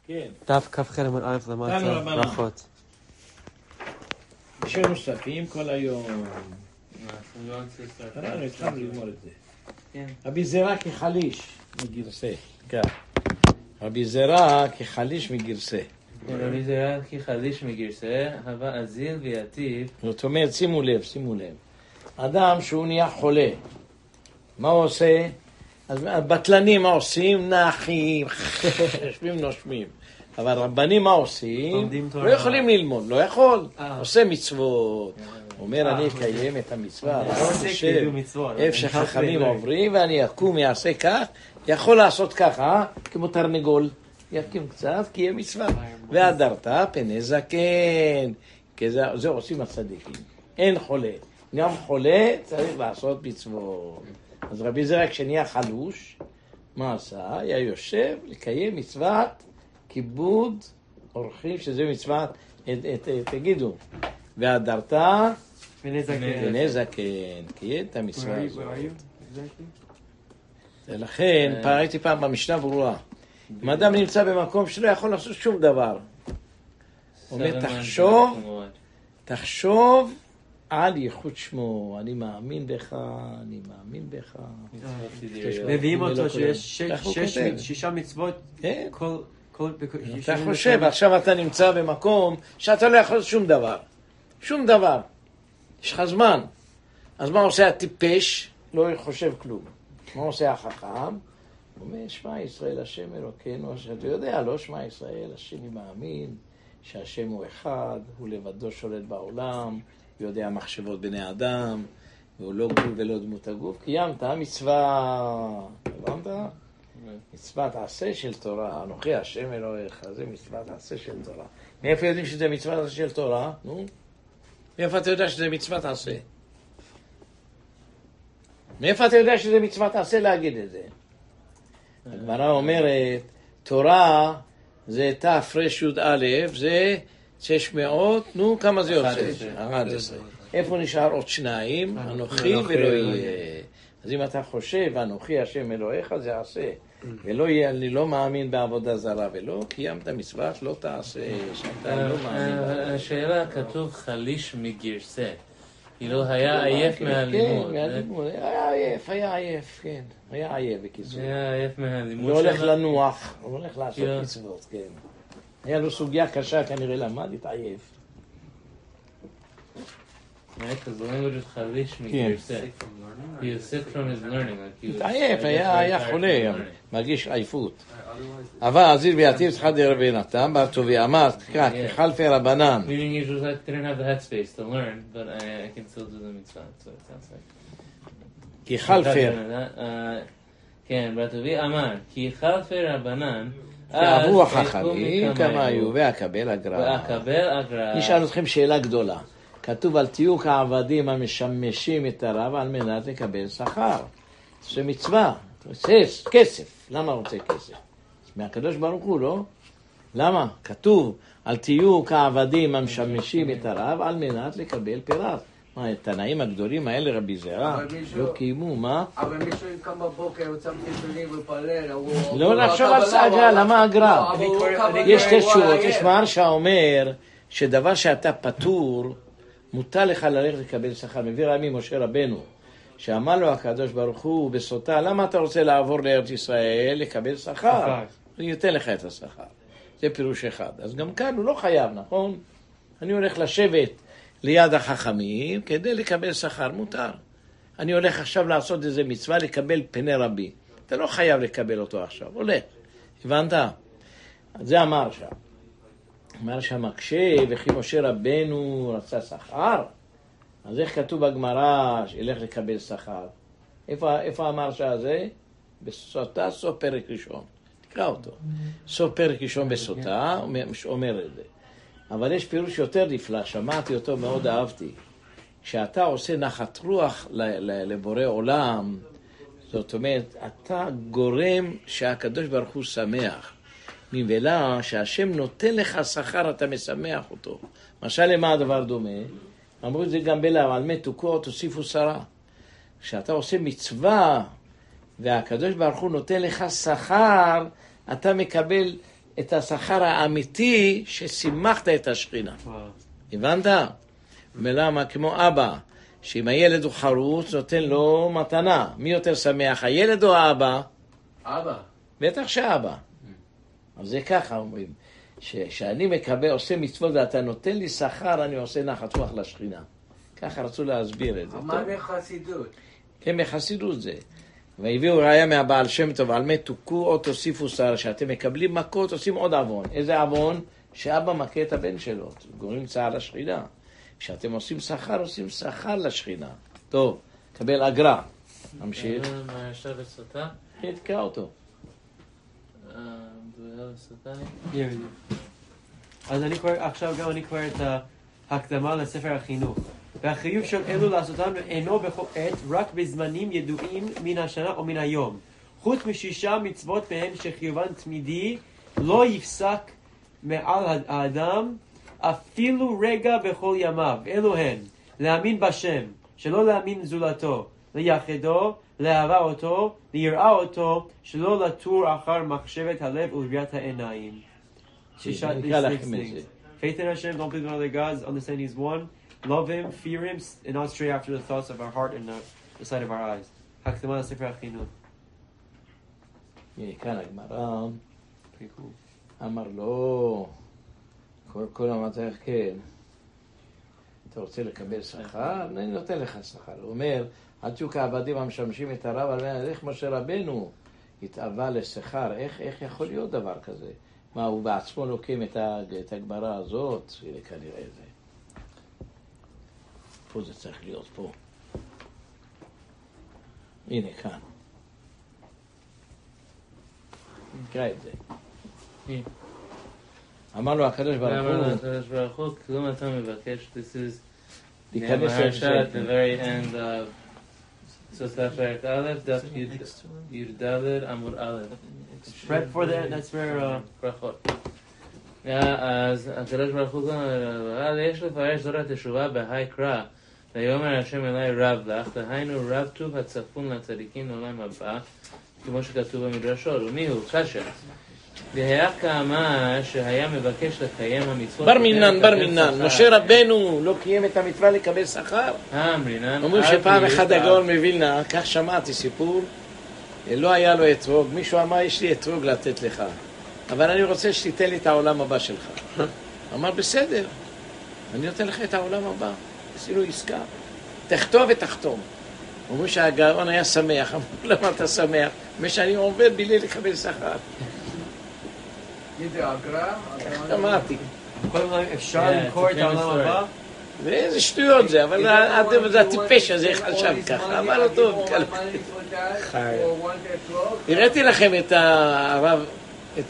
כן. דף כ"ח עמוד א' למטה, ברכות. יש לנו ספים כל היום. התחלנו ללמוד את זה. רבי זרע כחליש מגרסה. רבי זרע כחליש מגרסה. רבי זרע כחליש מגרסה, הווה אזיל ויטיב. זאת אומרת, שימו לב. אדם שהוא נהיה חולה, מה הוא עושה? אז הבטלנים מה עושים? נחים, יושבים נושמים. אבל רבנים מה עושים? לא יכולים ללמוד, לא יכול. עושה מצוות. הוא אומר, אני אקיים את המצווה. איפה שחכמים עוברים, ואני אקום, יעשה כך. יכול לעשות ככה, כמו תרנגול. יקים קצת, כי יהיה מצווה. והדרת פני זקן. זה עושים הצדיקים. אין חולה. גם חולה צריך לעשות מצוות. אז רבי זרע כשנהיה חלוש, מה עשה? היה יושב לקיים מצוות כיבוד אורחים, שזה מצוות, תגידו, והדרת פני זקן, קיים את המצווה הזאת. ולכן, ראיתי פעם במשנה ברורה, אם אדם נמצא במקום שלא יכול לעשות שום דבר, הוא אומר, תחשוב על ייחוד שמו, אני מאמין בך. מביאים אותו שיש 6 מצוות. אתה חושב, עכשיו אתה נמצא במקום שאתה לא יכול לעשות שום דבר. יש לך זמן. אז מה עושה הטיפש? לא חושב כלום. מה עושה החכם? הוא אומר, שמע ישראל השם אלוקינו, אתה יודע, לא שמע ישראל, השני מאמין שהשם הוא אחד, הוא לבדו שולט בעולם, הוא יודע מחשבות בני אדם, והוא לא גבול ולא דמות הגוף. קיימת מצווה, הבנת? מצוות עשה של תורה, אנוכי השם אלוהיך, זה מצוות עשה של תורה. מאיפה יודעים שזה מצוות עשה של תורה? נו? מאיפה אתה יודע שזה מצוות עשה? מאיפה אתה יודע שזה מצוות עשה להגיד את זה? הגמרא אומרת, תורה זה תר"ש י"א, זה 600, נו, כמה זה יוצא? 11. איפה נשאר עוד 2? אנוכי ולא יהיה. אז אם אתה חושב, אנוכי השם אלוהיך, זה עשה. ולא יהיה, אני לא מאמין בעבודה זרה, ולא קיימת מצוות, לא תעשה, שאתה לא מאמין. השאלה כתוב חליש מגרסה. כאילו היה עייף מהלימוד. היה עייף, כן. היה עייף בקיצור. היה עייף מהלימוד. לא הולך לנוח, הוא הולך לעשות מצוות, כן. היה לו סוגיה קשה, כנראה למד, התעייף. Right, because the language is חליש מגרסה. He is sick from his learning. התעייף, היה חולה, מרגיש עייפות. אבל עזיר ויתיר צריכה דרבי נתן, בר טובי אמר, כחלפי רבנן. Meaning he just didn't have the headspace to learn, but I can still do the mitzvah, so it sounds like. כחלפי. כן, בר טובי אמר, כי חלפי רבנן, כעברו החכמים כמה היו, ואקבל אגרה. נשאל אתכם שאלה גדולה. כתוב על תהיו כעבדים המשמשים את הרב על מנת לקבל שכר. זה מצווה, כסף. למה רוצה כסף? מהקדוש ברוך הוא, לא? למה? כתוב על תהיו כעבדים המשמשים את הרב על מנת לקבל פירת. מה, התנאים הגדולים האלה רבי זרע לא קיימו, מה? אבל מישהו קם בבוקר, יוצא מחיסונים ופלל, לא לחשוב על סאגה, למה אגרה? יש שתי תשובות, יש מרשה אומר שדבר שאתה פטור, מותר לך ללכת לקבל שכר. מביא רמי משה רבנו, שאמר לו הקדוש ברוך הוא בסוטה, למה אתה רוצה לעבור לארץ ישראל לקבל שכר? אני אתן לך את השכר. זה פירוש אחד. אז גם כאן הוא לא חייב, נכון? אני הולך לשבת ליד החכמים כדי לקבל שכר, מותר. אני הולך עכשיו לעשות איזה מצווה לקבל פני רבי. אתה לא חייב לקבל אותו עכשיו, הולך. הבנת? זה אמר שם. אמר שמקשה, וכי משה רבנו רצה שכר, אז איך כתוב בגמרא שילך לקבל שכר? איפה אמר שזה? בסוטה, סוף פרק ראשון. תקרא אותו. סוף פרק ראשון בסוטה, אומר את זה. אבל יש פירוש יותר נפלא, שמעתי אותו, מאוד אהבתי. כשאתה עושה נחת רוח לבורא עולם, זאת אומרת, אתה גורם שהקדוש ברוך הוא שמח. מבלה שהשם נותן לך שכר, אתה משמח אותו. משל למה הדבר דומה? אמרו את זה גם בלעם, על מתוקות תוסיפו שרה. כשאתה עושה מצווה, והקדוש ברוך הוא נותן לך שכר, אתה מקבל את השכר האמיתי ששימחת את השכינה. הבנת? ולמה? כמו אבא, שאם הילד הוא חרוץ, נותן לו מתנה. מי יותר שמח, הילד או האבא? אבא. בטח שאבא. אז זה ככה אומרים, שאני מקבל, עושה מצוות ואתה נותן לי שכר, אני עושה נחת רוח לשכינה. ככה רצו להסביר את זה. מה מחסידות? כן, מחסידות זה. והביאו ראיה מהבעל שם טוב, על מה תוכו או תוסיפו שר, שאתם מקבלים מכות, עושים עוד עוון. איזה עוון? שאבא מכה את הבן שלו, גורמים צער לשכינה. כשאתם עושים שכר, עושים שכר לשכינה. טוב, קבל אגרה. נמשיך. מה ישר לסוטה? תקרא אותו. אז עכשיו גם אני קורא את ההקדמה לספר החינוך. והחיוב של אלו לעשותם אינו בכל עת, רק בזמנים ידועים מן השנה או מן היום. חוץ משישה מצוות מהם שחיובן תמידי, לא יפסק מעל האדם אפילו רגע בכל ימיו. אלו הן, להאמין בשם, שלא להאמין זולתו, לייחדו, לאהבה אותו, ליראה אותו, שלא לטור אחר מחשבת הלב ולראיית העיניים. נקרא לכם את זה. Faith in Hashem, don't believe in other gods, understand He's one, love Him, fear Him, and not stray after the thoughts of our heart and the sight of our eyes. הקדמה לספר החינוך. כאן הגמרא, אמר לו, כל המתח כן, אתה רוצה לקבל שכר? אני נותן לך שכר. הוא אומר, אל תהיו כעבדים המשמשים את הרב על בן, איך משה רבנו התאווה לשכר, איך יכול להיות דבר כזה? מה, הוא בעצמו לוקם את הגמרא הזאת? הנה כנראה זה. פה זה צריך להיות פה. הנה כאן. נקרא את זה. אמר לו הקדוש ברוך הוא, כלום אתה מבקש, this is להיכנס at the very end of סוסה פרק א', דף י"ד עמוד א'. Right before that, that's where... ברכות. אז הקדוש ברוך הוא אומר, יש לפרש זאת התשובה בהי קרא, ויאמר השם אלי רב לך, דהיינו רב טוב הצפון לצדיקים לעולם הבא, כמו שכתוב במדרשות. ומי הוא? קשה. והיה כמה שהיה מבקש לקיים המצוות... בר מינן, משה רבנו לא קיים את המצווה לקבל שכר? אמרינן. אומרים שפעם אחד הגאון מווילנה, כך שמעתי סיפור, לא היה לו אתרוג, מישהו אמר יש לי אתרוג לתת לך, אבל אני רוצה שתיתן לי את העולם הבא שלך. אמר בסדר, אני נותן לך את העולם הבא. עשינו עסקה, תכתוב ותחתום. אומרים שהגאון היה שמח, אמרו למה אתה שמח? מה שאני עובד בלי לקבל שכר. איזה אגרה? אמרתי. אפשר למכור את העולם הבא? ואיזה שטויות זה, אבל זה הטיפש הזה חשב ככה, אמר לו טוב. הראיתי לכם את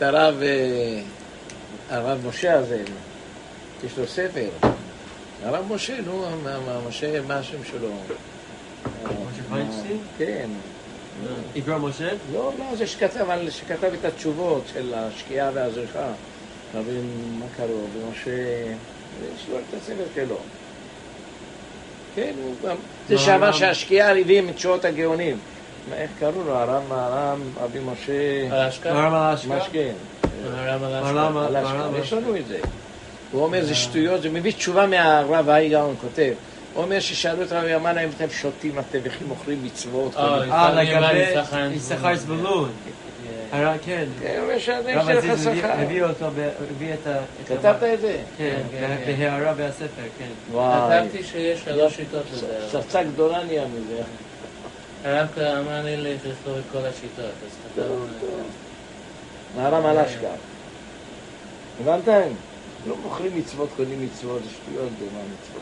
הרב משה הזה, יש לו ספר. הרב משה, נו, משה, מה השם שלו? משה פיינשטיין? כן. איגרא משה? לא, זה שכתב את התשובות של השקיעה והזריחה. רבים, מה קראו? ומשה, יש לו את הספר שלו. כן, הוא גם... זה שאמר שהשקיעה הביאים את תשובות הגאונים. איך קראו לו? הרב רבי משה... הרב אלשקה? משכן. הרב אלשקה. יש לנו את זה. הוא אומר, זה שטויות, זה מביא תשובה מהרב האיגאון, כותב. הוא אומר ששאלו את רבי ימן, האם אתם שותים, הטבחים, אוכלים מצוות. לגבי שכר זבולון. כן. הוא אומר שעדיין יש לך שכר. הביא אותו, הביא את ה... כתבת את זה? כן, בהערה והספר, כן. כתבתי שיש 3 שיטות לזה. צצה גדולה נהיה מזה. הרב אמר לי לכתוב את כל השיטות, אז כתבנו... מהרם אלשקה. הבנתם? לא מוכרים מצוות, קונים מצוות, זה שטויות במה מצוות.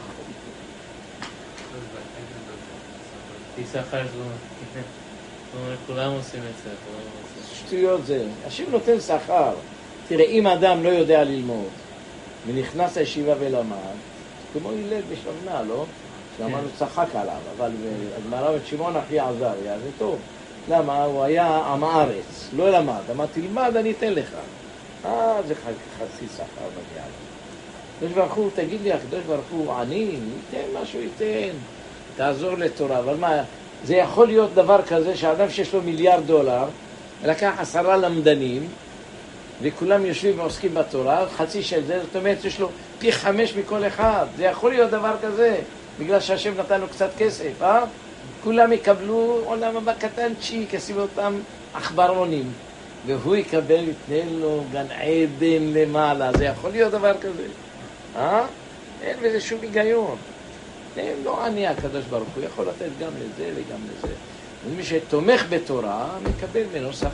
שכר זבולון. כולם עושים את זה. שטויות זה. השם נותן שכר. תראה, אם אדם לא יודע ללמוד, ונכנס לישיבה ולמד, כמו ילד בשבנה, לא? שאמרנו צחק עליו, אבל הגמרא את שמעון אחי עזריה, זה טוב. למה? הוא היה עם הארץ, לא למד. אמר, תלמד, אני אתן לך. זה חצי שכר מגיע לו. הקדוש ברוך הוא, תגיד לי, הקדוש ברוך הוא עני, ייתן משהו, ייתן. תעזור לתורה, אבל מה, זה יכול להיות דבר כזה שאדם שיש לו $1,000,000,000, לקח 10 למדנים, וכולם יושבים ועוסקים בתורה, חצי של זה, זאת אומרת, יש לו פי 5 מכל אחד. זה יכול להיות דבר כזה, בגלל שהשם נתן לו קצת כסף, כולם יקבלו עולם הבא קטנצ'יק, ישימו אותם עכברונים, והוא יקבל, יתנן לו גן עדן למעלה. זה יכול להיות דבר כזה, אין בזה שום היגיון. לא עני הקדוש ברוך הוא, יכול לתת גם לזה וגם לזה. ומי שתומך בתורה, מקבל ממנו שכר.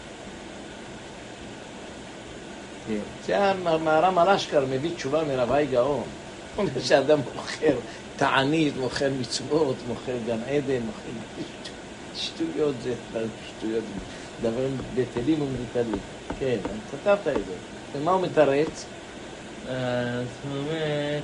זה המהר"ם אשכר מביא תשובה מרבי גאון. הוא אומר שאדם מוכר תענית, מוכר מצוות, מוכר גן עדן, מוכר שטויות, זה שטויות, דברים בטלים ומבטלים. כן, כתבת את זה. ומה הוא מתרץ? אז הוא אומר,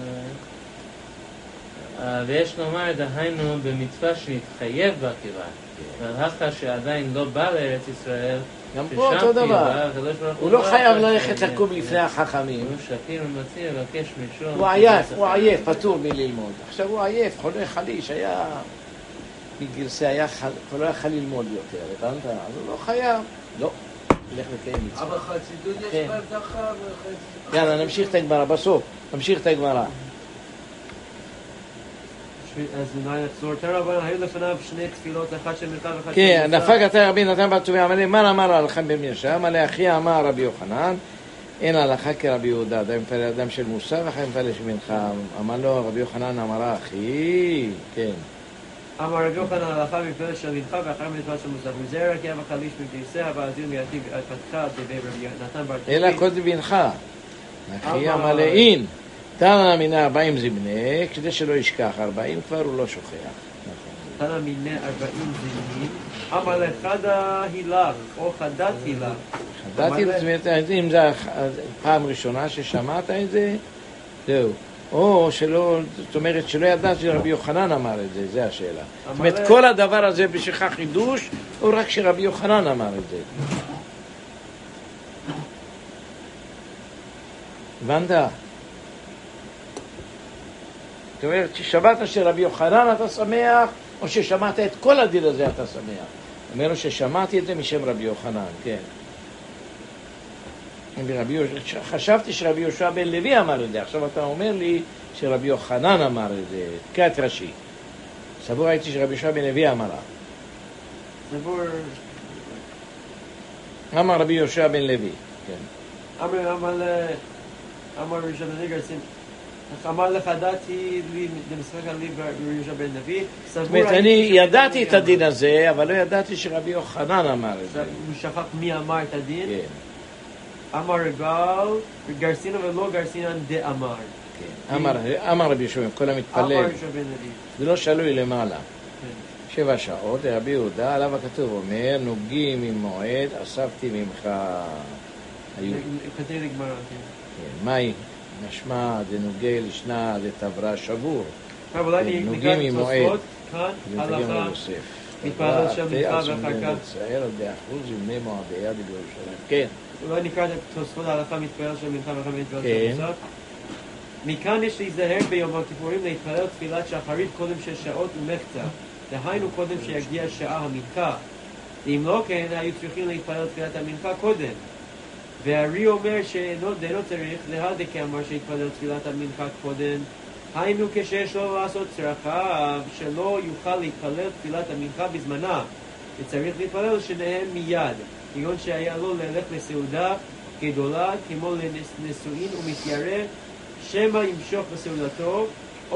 ויש לומר דהיינו במצווה שנתחייב בה כיוון, אבל אחר שעדיין לא בא לארץ ישראל, גם פה אותו דבר, הוא לא חייב ללכת לקום לפני החכמים. הוא שקיר ומציע לבקש משום. הוא עייף, פטור מללמוד. עכשיו הוא עייף, חולה חליש, היה בגרסה, הוא לא יכול ללמוד יותר, הבנת? אז הוא לא חייב, לא, הולך לקיים מצווה. אבל חסידות יש ברדכה וחסידות. יאללה, נמשיך את הגמרא, בסוף, נמשיך את הגמרא. אז אולי נחזור יותר, אבל היו לפניו שני תפילות, אחת של מלכה ואחת של כן, מוסף. דפק אתה רבי נתן בר טוביה, אמר לי, מה אמר עליכם בן ישר? אמר לי, אחי אמר רבי יוחנן, אין הלכה כרבי יהודה, אדם מפעל אדם של מוסף, ואחי מפעל של מנחה. אמר לו, רבי יוחנן אמרה, אחי, כן. אמר רבי יוחנן הלכה מפעל של מנחה ואחר מפעל של מוסף. וזה רק יב החליש מגייסיה, והזיל מיעתי פתחה דבי רבי נתן בר טוביה. אלא קודם בנחה. אחי אמר לי, אין. תנא מינה 40 זמנה, כדי שלא ישכח 40, כבר הוא לא שוכח. תנא מינה 40 זמנים, אמר לחדה הילך, או חדת הילך. חדת הילך, זאת אומרת, אם זו הפעם ראשונה ששמעת את זה, זהו. או שלא, זאת אומרת, שלא ידעת שרבי יוחנן אמר את זה, זה השאלה. זאת אומרת, כל הדבר הזה בשביל חידוש, או רק שרבי יוחנן אמר את זה. הבנת? זאת אומרת, ששמעת שרבי יוחנן אתה שמח, או ששמעת את כל הדין הזה אתה שמח. אומר לו ששמעתי את זה משם רבי יוחנן, כן. חשבתי שרבי יהושע בן לוי אמר את זה, עכשיו אתה אומר לי שרבי יוחנן אמר את זה, קט ראשי. סבור הייתי שרבי יהושע בן לוי אמרה. סבור... אמר רבי יהושע בן לוי, כן. אמר רבי יהושע בן לוי גרסים, אמר לך דעתי לי, דמשחק על לי רבי יהושע בן לוי. זאת אומרת, אני ידעתי את הדין הזה, אבל לא ידעתי שרבי יוחנן אמר את זה. הוא שכח מי אמר את הדין? כן. אמר גל, גרסינו ולא גרסינן דאמר. אמר רבי יהושע, כל המתפלל. אמר יהושע בן לוי. זה לא שלוי למעלה. 7 שעות, רבי יהודה, עליו הכתוב אומר, נוגעים ממועד, אספתי ממך. כתב לגמרא. מהי? משמע, זה נוגע לשנה, זה תברה שבור. אולי נקרא תוספות, כאן, הלכה, מתפלל של מנחה ואחר כך. ישראל, באחוז ימי מועדי יד בירושלים. כן. אולי נקרא תוספות ההלכה מתפלל של מנחה ואחר מתפלל של מוסף. מכאן יש להיזהר ביום הכיפורים להתפלל תפילת שחרית קודם 6 שעות ומחצה. דהיינו קודם שיגיע שעה המנחה. אם לא כן, היו צריכים להתפלל תפילת המנחה קודם. והארי אומר שאינו צריך להדה כאמר שהתפלל תפילת המנחה קודם. היינו כשיש לו לעשות צרכיו שלא יוכל להתפלל תפילת המנחה בזמנה. וצריך להתפלל שניהם מיד. כגון שהיה לו ללך לסעודה גדולה כמו לנישואין ומתיירא שמא ימשוך בסעודתו או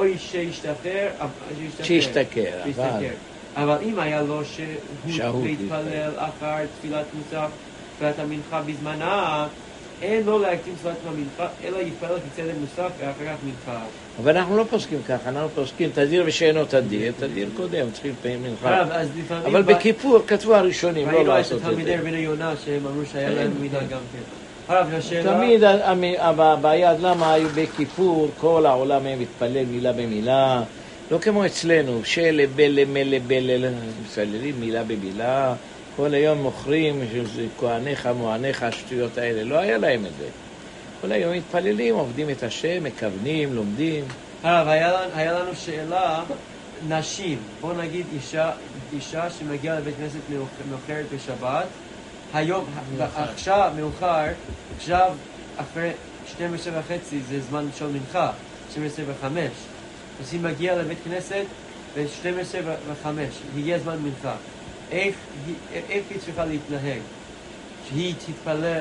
שישתכר. אבל אם היה לו שהוא להתפלל אחר תפילת מוסף תפילת המנחה בזמנה, אין לו להקדים תפילת המנחה, אלא יתפלל כצלם מוסף ואחר כך מנחה. אבל אנחנו לא פוסקים ככה, אנחנו פוסקים תדיר ושאינו תדיר, תדיר קודם, צריכים פעמים מנחה. אבל בכיפור כתבו הראשונים לא לעשות את זה. תלמידי רבינו יונה שהם אמרו שהיה להם מידה גם כן. תמיד הבעיה, למה היו בכיפור, כל העולם הם מתפלל מילה במילה, לא כמו אצלנו, שלבל מלבל, מתפללים מילה במילה, כל היום מוכרים כהניך מועניך השטויות האלה, לא היה להם את זה. כל היום מתפללים, עובדים את השם, מכוונים, לומדים. היה לנו שאלה, נשים, בוא נגיד אישה שמגיעה לבית כנסת מאוחרת בשבת, היום, עכשיו מאוחר, עכשיו אחרי 12:30 זה זמן של מנחה, 12:05. אז היא מגיעה לבית כנסת ב-12:05, הגיע זמן מנחה. איך היא צריכה להתנהג? שהיא תתפלל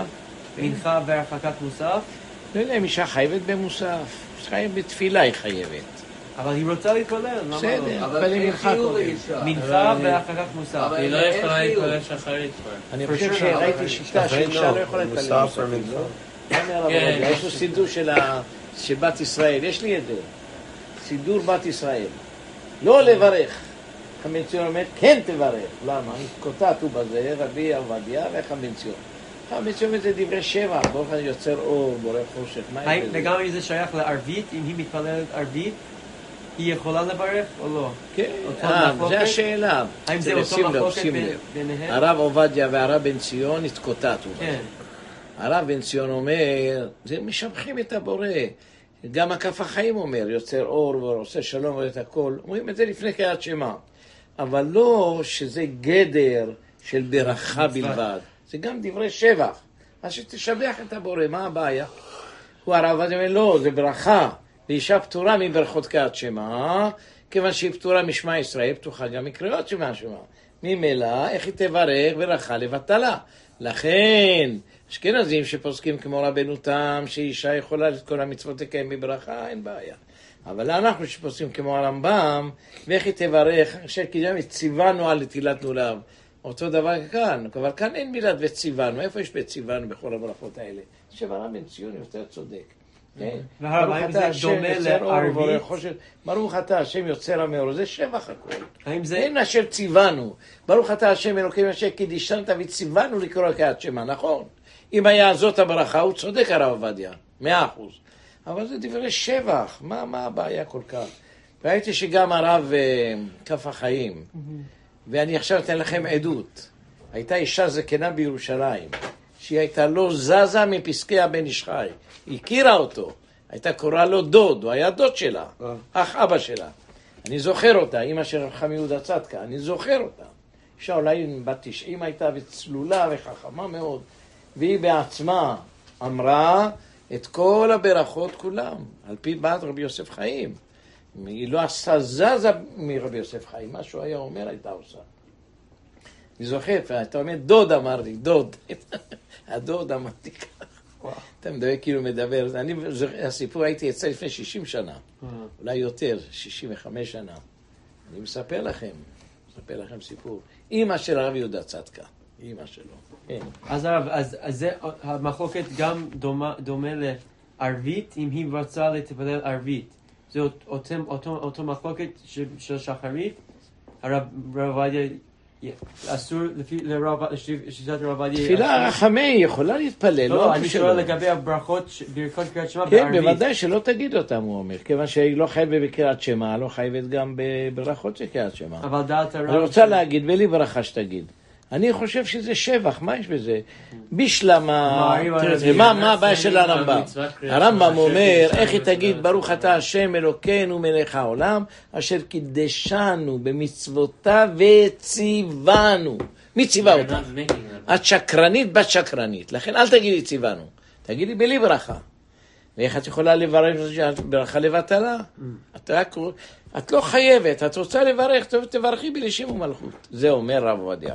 מנחה והרחקת מוסף? לא יודע אם אישה חייבת במוסף, חייבת בתפילה היא חייבת. אבל היא רוצה להתפלל, למה לא? בסדר, אבל אבל היא איך מנחה יהיו קודם. לאישה? מנחה והרחקת מוסף. אבל היא לא יכולה להתפלל שחרית כבר. אני חושב שראיתי שיטה שאישה לא יכולה להתפלל מוסף במוסף. ומנחה. אומר הרב עובדיה, יש לו סידור של בת ישראל, יש לי את זה. סידור בת ישראל. לא לברך. חמנציון אומר, כן תברך. למה? קוטטו בזה, רבי עובדיה וחמנציון. חמנציון זה דברי שבח, ברוך יוצר אור, בורא חושך. וגם אם זה שייך לערבית, אם היא מתפללת ערבית, היא יכולה לברך או לא? כן, מחלוקת? זה השאלה. האם זה אותו שים לב, מחלוקת שים לב. ביניהם? הרב עובדיה והרב בן ציון התקוטטו. כן. הרב בן ציון אומר, זה משבחים את הבורא. גם הכף החיים אומר, יוצר אור ועושה שלום ואת הכל. אומרים את זה לפני קריאת שמע. אבל לא שזה גדר של ברכה בלבד. זה גם דברי שבח. אז שתשבח את הבורא, מה הבעיה? הוא הרב אומר, לא, זה ברכה. ואישה פטורה מברכות קריאת שמע, כיוון שהיא פטורה משמע ישראל, פתוחה גם מקריאות שמע. ממילא, איך היא תברך ברכה לבטלה. לכן, אשכנזים שפוסקים כמו רבנו תם, שאישה יכולה את כל המצוות לקיים בברכה, אין בעיה. אבל אנחנו שפוסקים כמו הרמב"ם, ואיך היא תברך, שכידם ציוונו על נטילת לולב. אותו דבר כאן, אבל כאן אין מילת וציוונו. איפה יש בציוונו בכל הברכות האלה? שהרב בן ציון יותר צודק. והרב, האם זה דומה לערבית? ברוך אתה השם יוצר המאור, זה שבח הכל. האם זה... אין אשר ציוונו. ברוך אתה השם אלוקים אשר קידישנת וציוונו לקרוא קריאת שמע, נכון? אם היה זאת הברכה, הוא צודק הרב עובדיה, 100%. אבל זה דברי שבח, מה הבעיה כל כך? ראיתי שגם הרב כף החיים, ואני עכשיו אתן לכם עדות. הייתה אישה זקנה בירושלים, שהיא הייתה לא זזה מפסקי הבן איש חי. היא הכירה אותו, הייתה קוראה לו דוד, הוא היה דוד שלה, אח אבא שלה. אני זוכר אותה, אמא של רחם יהודה צדקה, אני זוכר אותה. אישה אולי בת 90 הייתה וצלולה וחכמה מאוד, והיא בעצמה אמרה את כל הברכות כולם, על פי בת רבי יוסף חיים. היא לא עשה זזה מרבי יוסף חיים, מה שהוא היה אומר הייתה עושה. אני זוכר, אתה אומר, דוד אמר לי, דוד. הדוד אמרתי כך. אתה מדבר כאילו מדבר. הסיפור הייתי אצל לפני 60 שנה, אולי יותר, 65 שנה. אני מספר לכם סיפור. אמא של הרב יהודה צדקה, אמא שלו. אז הרב, אז זה המחלוקת גם דומה לערבית, אם היא רוצה להתפלל ערבית. זה אותו מחלוקת של שחרית. הרב עובדיה אסור לשיטת הרב עובדיה. תפילה רחמי יכולה להתפלל. לא, אני שואל לגבי הברכות, ברכות קריאת שמע כן, בערבית. בוודאי שלא תגיד אותם, הוא אומר. כיוון שהיא לא חייבת בקריאת שמע, לא חייבת גם בברכות של קריאת שמע. אבל דעת הרב... אני רוצה להגיד, ולי ברכה שתגיד. אני חושב שזה שבח, מה יש בזה? בשלמה, מה הבעיה של הרמב"ם? הרמב"ם אומר, איך היא תגיד, ברוך אתה השם אלוקינו מלך העולם, אשר קידשנו במצוותיו וציוונו. מי ציווה אותך? את שקרנית בת שקרנית, לכן אל תגידי ציוונו, תגידי בלי ברכה. ואיך את יכולה לברך ברכה לבטלה? את לא חייבת, את רוצה לברך, תברכי בלשם ומלכות. זה אומר רב עובדיה.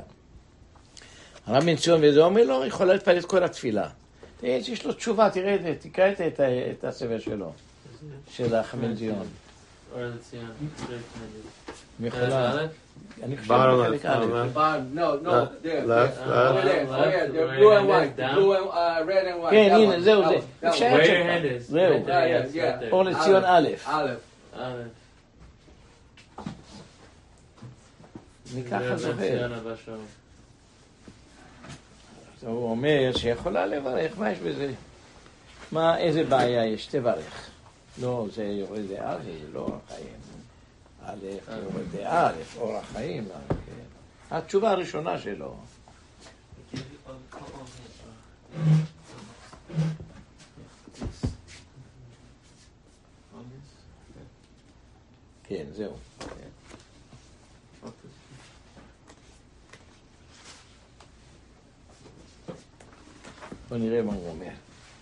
הרב בן ציון וזה אומר לו, יכולה להתפלל את כל התפילה. יש לו תשובה, תקרא את הספר שלו, של החבן ציון. מי יכולה? אני חושב בחלק א'. כן, הנה, זהו זה. זהו. אור לציון א'. אני ככה זוכר. הוא אומר שיכולה לברך, מה יש בזה? איזה בעיה יש? תברך. לא, זה יורד דעה, זה לא אור החיים. א', יורד דעה, אור החיים. התשובה הראשונה שלו. כן, זהו. בוא נראה מה הוא אומר.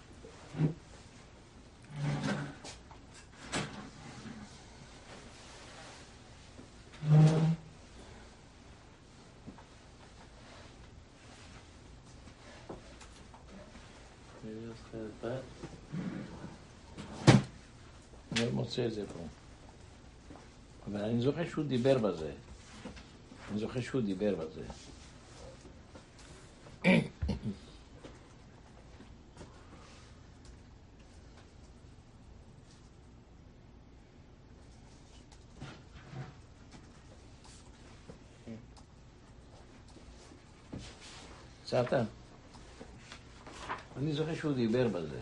אני לא מוצא את זה פה. אבל אני זוכר שהוא דיבר בזה. צעת? אני זוכר שהוא דיבר בזה.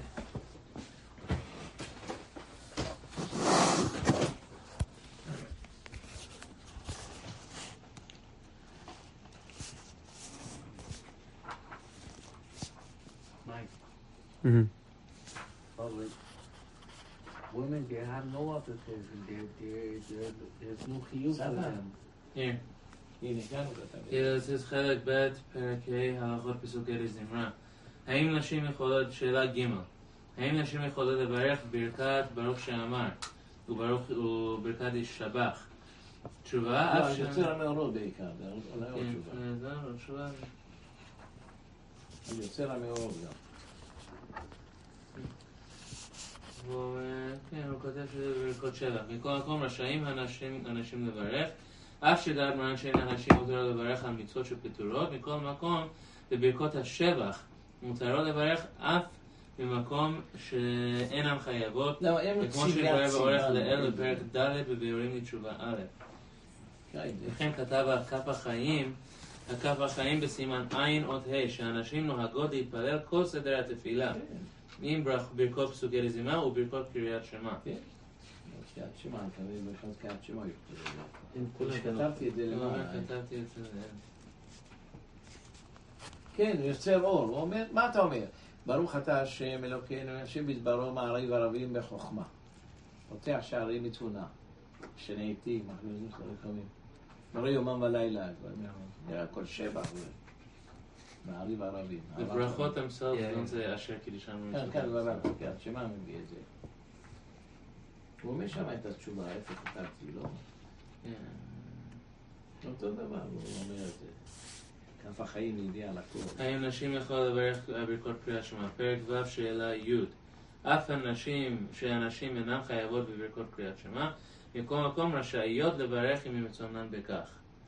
Women, they have no application. There's no chiyuv for them. הנה, כאן הוא כתב. זה חלק ב' פרק ה' הלכות פסוקי זמרה. האם נשים יכולות, שאלה ג', האם נשים יכולות לברך ברכת ברוך שאמר וברכת ישתבח? תשובה? לא, אני יוצא למאורות בעיקר, אולי עוד תשובה. לא, תשובה. אני יוצא למאורות גם. כן, הוא כותב שזה ברכות שבח. מכל מקום רשאים אנשים לברך, אף שדעת מרן שאין אנשים מותר לברך על מצוות שפטורות. מכל מקום בברכות השבח מותרות לברך אף במקום שאינם חייבות, וכמו שהתברר באורך לעיל בפרק ד' בביאורים לתשובה א'. לכן כתב הכף החיים בסימן עין אות ה' שהנשים נוהגות להתפלל כל סדר התפילה עם ברכות פסוקי זמרה וברכות קריאת שמע. קריאת שמע, אני מקווה ברכות קריאת שמע כתבתי את זה למעלה. כן, הוא יוצר אור. הוא אומר, מה אתה אומר? ברוך אתה השם אלוקינו, השם בדברו מעריב ערבים בחוכמה. פותח שערים מתבונה. שנעיתים, מחלוזים חלקמים. מראה יומם ולילה, נראה כל שבח. מעריב ערבים. בברכות המסור, זה אשר קידישנו. כן, בברכות קריאת שמע מביא את זה. הוא אומר שם את התשובה, איפה כתבתי, לא? אותו דבר, הוא אומר את זה. כף החיים ידיע על הכל. האם נשים יכולות לברך ברכות קריאת שמע? פרק ו' שאלה י' אף שהנשים אינן חייבות בברכות קריאת שמע, מכל מקום רשאיות לברך אם ימצאונן בכך.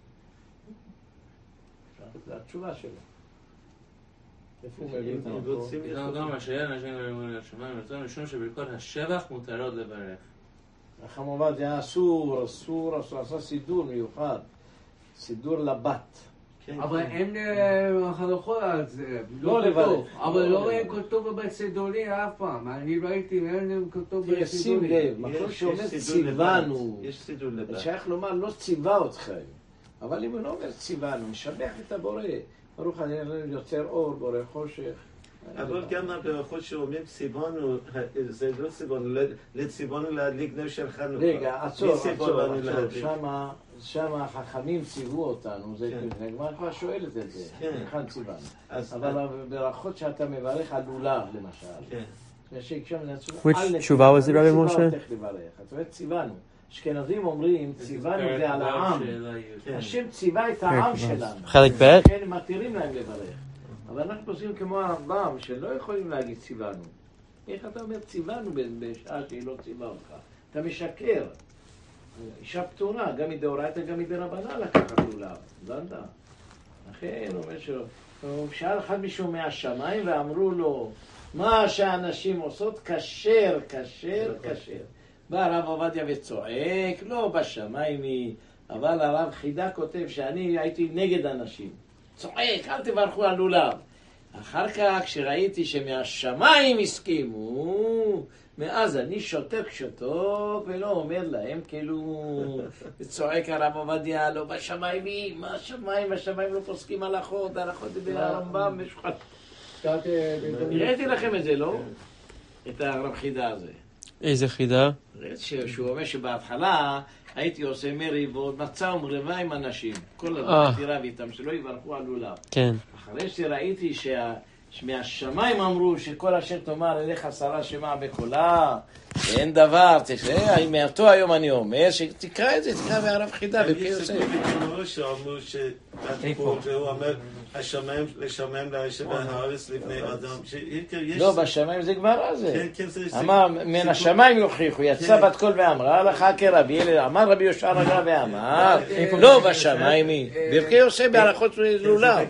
זו התשובה שלו. איפה הוא מביא את המקום? גם רשאיות נשים לברך קריאת שמע, משום שברכות השבח מותרות לברך. החכם עובדיה אסור, עשה סידור מיוחד. סידור לבת. אבל אין הלכות על זה, לא לברך. אבל לא רואים כתוב בבית סידורי אף פעם. אני ראיתי, אין כתוב בבית סידורי. שים לב, מקום שאומר ציוונו, יש סידור לבד. שייך לומר לא ציווה אתכם. אבל אם הוא לא אומר ציוונו, משבח את הבורא. ברוך אני יוצר אור, בורא חושך. אבל גם הברכות שאומרים ציוונו, זה לא ציוונו, לציוונו להדליק נר של חנוכה. רגע, עצור. שם החכמים ציוו אותנו, זה כבר כבר שואלת את זה, היכן ציוונו. אבל ברכות שאתה מברך על לולב למשל. Which תשובה was it, Rabbi Moshe? אתה אומר ציוונו. אשכנזים אומרים ציוונו זה על העם. השם ציווה את העם שלנו. חלק ב' כן, מתירים להם לברך. אבל אנחנו פוסקים כמו הרמב"ם שלא יכולים להגיד ציוונו. איך אתה אומר ציוונו בשעה שהיא לא ציווה אותך? אתה משקר. אישה פטורה, גם מדאורייתא גם מדרבנן לקחת לולב. הבנת? לכן הוא אומר שלא. הוא שאל אחד מישהו מהשמיים ואמרו לו, מה שהנשים עושות כשר, כשר, כשר. בא הרב עובדיה וצועק, לא בשמיים היא, אבל הרב חידה כותב שאני הייתי נגד אנשים. צועק, אל תברכו על לולב. אחר כך כשראיתי שמהשמיים הסכימו, מאז אני שותק ולא אומר להם כאילו צועק הרב עובדיה, לא בשמיים היא, מה השמיים? השמיים לא פוסקים הלכות, הלכות זה ברמב"ם משוחד. הראיתי לכם את זה, לא? את הרב חידה הזה. איזה חידה? שהוא אומר שבהתחלה הייתי עושה מריבות, מצה ומריבה עם אנשים. כל הזמן תירב איתם, שלא יברכו על לולב. כן. אחרי שראיתי מהשמיים אמרו שכל אשר תאמר אליך שרה שמע בקולה, אין דבר, תשמע, מאותו היום אני אומר, שתקרא את זה, תקרא בערב חידה, בפי יוסף. שאמרו והוא אומר, השמיים לשמיים להישב והארץ לפני אדם. לא, בשמיים זה כבר הזה. אמר, מן השמיים יוכיחו, יצא בת קול ואמרה לך כרבי, אמר רבי יהושע רגע ואמר, לא בשמיים היא. בפי יוסף בהלכות לולב.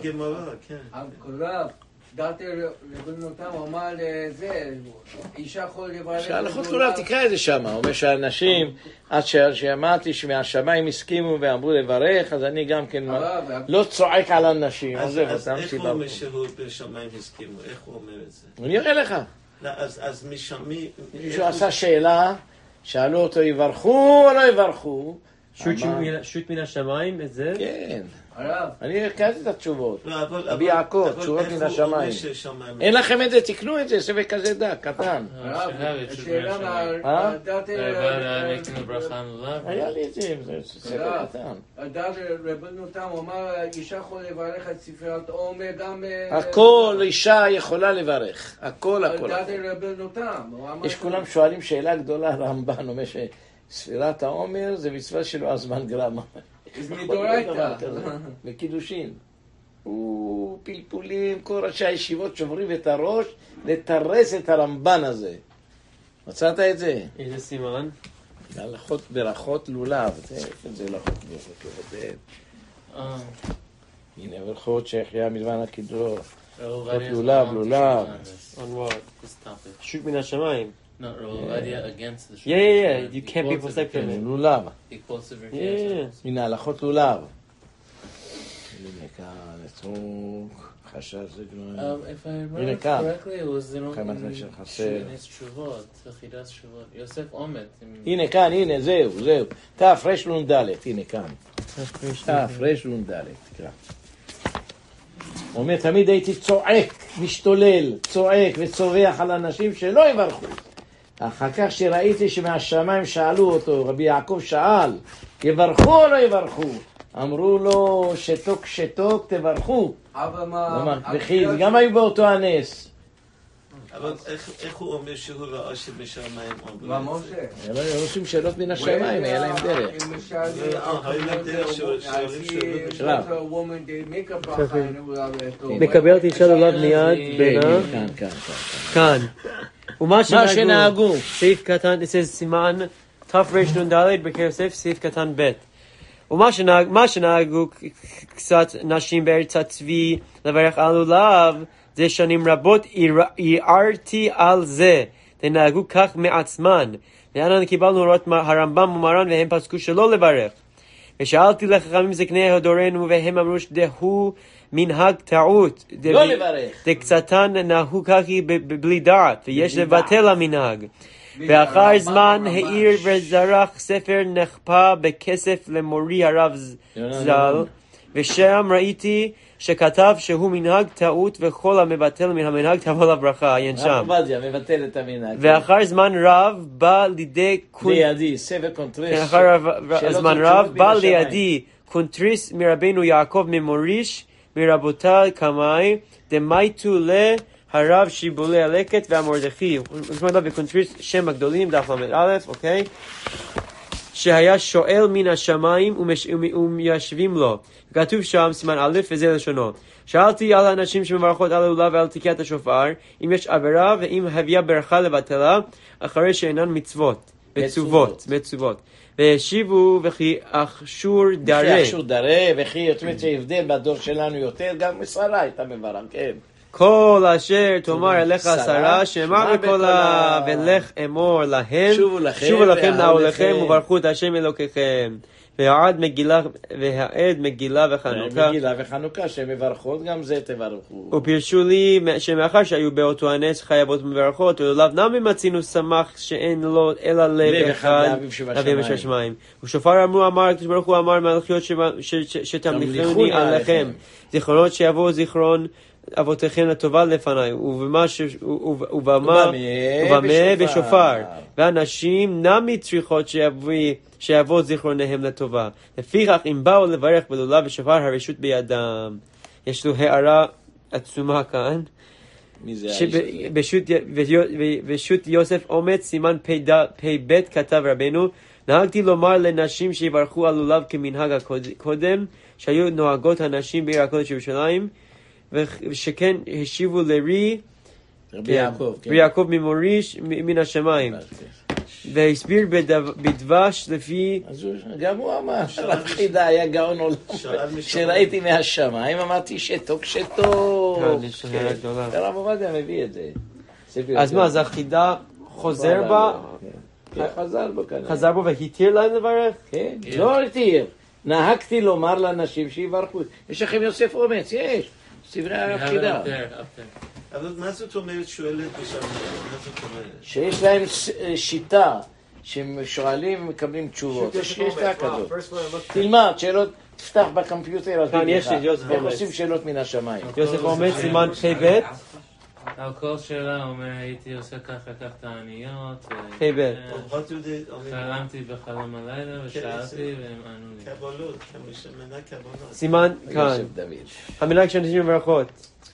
דעתי לבנותם, הוא אמר לזה, אישה יכול לברך... שהלכות לולב תקרא את זה שם, הוא אומר שהאנשים, עד שאמרתי שמהשמיים הסכימו ואמרו לברך, אז אני גם כן לא צועק על אנשים. אז איך הוא אומר שהוא בשמיים הסכימו? איך הוא אומר את זה? אני אראה לך. אז משמי... מישהו עשה שאלה, שאלו אותו יברכו או לא יברכו? שוט מן השמיים, את זה? כן. אני הקראתי את התשובות. רבי יעקב, תשובות מן השמיים. אין לכם את זה, תקנו את זה, ספר כזה דק, קטן. היה לי את זה, זה ספר קטן. דעת רבנותם, הוא אמר, אישה יכול לברך את ספרת עומר גם... הכל אישה יכולה לברך, הכל. דעת רבנותם. יש כולם שואלים שאלה גדולה, הרמב"ן אומר שספירת העומר זה מצווה שלו הזמן גרמה. זה מדורייתא. וקידושין. פלפולים, כל ראשי הישיבות שוברים את הראש לתרס את הרמב"ן הזה. מצאת את זה? איזה סימן? הלכות ברכות לולב. זה הלכות ברכות הנה ברכות שהחיה מזמן הקידוש. הלכות לולב. שוט מן השמיים. No, Ravadia against the Yeah. You can't be protected. לולב. הנה הלכות לולב. הנה כאן, לצרוק, חשש זה גנועים. If I remember correctly, it was שמיניס תשובות, חידת תשובות. יוסף עומד. הנה כאן, הנה, זהו. תפרש לונדלת, הנה כאן. תפרש לונדלת, תקרא. אומר, תמיד הייתי צועק, משתולל, צועק וצורח על אנשים שלא יברכו. אחר כך שראיתי שמהשמיים שאלו אותו, רבי יעקב שאל, יברכו או לא יברכו? אמרו לו, שתוק שתוק תברכו. אבל מה... וכי גם היו באותו הנס. אבל איך הוא אומר שהוא ראה שבשמיים אמרו? מה משה? הם היו עושים שאלות מן השמיים, היה להם דרך. מקבלת אישה לולב מיד בינה. כאן. ומה שנהגו. סעיף קטן, זה סימן תרנ"ד בקר יוסף, סעיף קטן ב'. ומה שנהגו קצת נשים בארץ הצבי לברך על לולב, זה שנים רבות הערתי על זה, ונהגו כך מעצמן. ואנו קיבלנו הוראות הרמב"ם ומרן, והם פסקו שלא לברך. ושאלתי לחכמים זקני הדורנו, והם אמרו שדהו מנהג טעות. לא לברך. דקצתן נהגו ככי בלי דעת, ויש לבטל המנהג. ואחר זמן העיר וזרח ספר נחפה בכסף למורי הרב ז"ל, ושם ראיתי שכתב שהוא מנהג טעות, וכל המבטל מן המנהג תבוא לברכה, עיין שם. מבטל את המנהג. ואחר זמן רב בא לידי לידי, ספר קונטריס. אחר זמן רב בא לידי קונטריס מרבנו יעקב ממוריש, מרבותיי קמאי, דמייתו להרב שיבולי הלקט והמורדכי. זאת אומרת, בקונטריס שם הגדולים, דף ל"א, אוקיי? שהיה שואל מן השמיים ומיישבים לו. כתוב שם סימן א', וזה לשונו. שאלתי על האנשים שמברכות על הלולב ועל תקיעת השופר, אם יש עבירה ואם הביאה ברכה לבטלה, אחרי שאינן מצוות. והשיבו וכי אכשור דרה. וכי זאת אומרת שהבדל בדור שלנו יותר, גם משרה הייתה מברך, כן. כל אשר תאמר אליך שרה, שמע בקולה, ולך אמור להם, שובו לכם נעו לכם, וברכו את השם אלוקיכם. והעד מגילה וחנוכה שמברכות, גם זה תברכו. ופירשו לי שמאחר שהיו באותו הנס חייבות מברכות, ולולב נמי מצינו שמח שאין לו אלא לב אחד לאביו שבשמיים. ושופר אמר, הקדוש ברוך הוא אמר, מלכויות שתמליכוני עליכם, זיכרונות שיבואו זיכרון אבותיכם לטובה לפניי, ובמה בשופר. ואנשים נמי צריכות שיבוא זיכרונם לטובה. לפיכך אם באו לברך בלולב ושופר, הרשות בידם. יש לו הערה עצומה כאן. מי זה האיש הזה? בשו"ת יוסף אומץ, סימן פ"ב כתב רבנו, נהגתי לומר לנשים שיברכו על לולב כמנהג הקודם, שהיו נוהגות הנשים בעיר הקודש ירושלים, ושכן השיבו לרי, רבי יעקב ממוריש מן השמיים, והסביר בדבש לפי... גם הוא אמר, החידה היה גאון עולם, שראיתי מהשמיים, אמרתי שתוק. הרב עובדיה מביא את זה. אז מה, אז החידה חוזר בה? חזר בו והתיר להם לברך? כן, לא התיר. נהגתי לומר לאנשים שיברכו. יש לכם יוסף אומץ, יש. סברי החידה. אבל מה זאת אומרת שואלת בשם? מה זאת אומרת? שיש להם שיטה, שהם שואלים ומקבלים תשובות. יש שיטה כזאת. תלמד, שאלות, תפתח בקומפיוטר, איך עושים שאלות מן השמיים. יוסף אומץ, סימן פ"ב. על כל שאלה אומר, הייתי עושה כך תעניות. פ"ב. חלמתי בחלום הלילה ושאלתי והם ענו לי. קבלות, שמנה קבלות. סימן כאן. המנהג שאנשים מברכות.